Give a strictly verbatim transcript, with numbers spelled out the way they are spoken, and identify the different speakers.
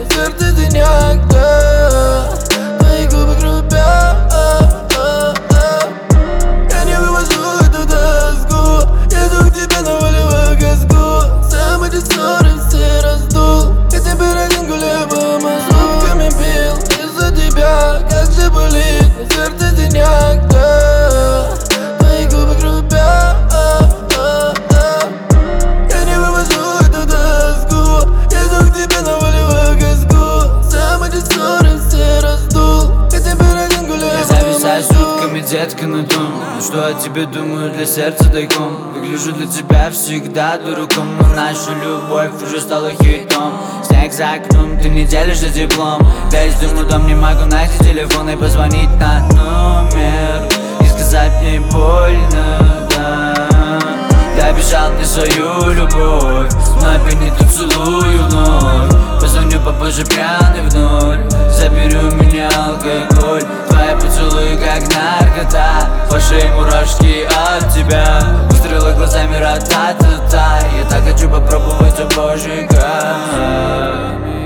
Speaker 1: сердце синяк, да. Твои губы грубят. Я не вывожу эту тоску, еду к тебе на волевую газку. Сам эти ссоры все раздул, хотя бы один гуляю по мосту. Сутками пил из-за тебя, как же болит сердце синяк, да. Твои губы грубят. Я не вывожу эту тоску, еду к тебе на волевую газку. Сам эти ссоры все раздул, хотя бы один гуляю по мосту.
Speaker 2: Я зависаю сутками, детка, на том, что о тебе думаю для сердца тайком. Выгляжу для тебя всегда дураком, но наша любовь уже стала хитом. Снег за окном, ты не делишься теплом. Весь дым у дом, не могу найти телефон и позвонить на номер и сказать мне больно, да. Я обещал мне свою любовь, но опять не ту целую вновь. Позвоню попозже пьяный вновь, забери у меня алкоголь. Твои поцелуи как наркота, по шее мурашки от тебя. Выстрелы глазами ра-та-та-та. Я так хочу попробовать обожигать.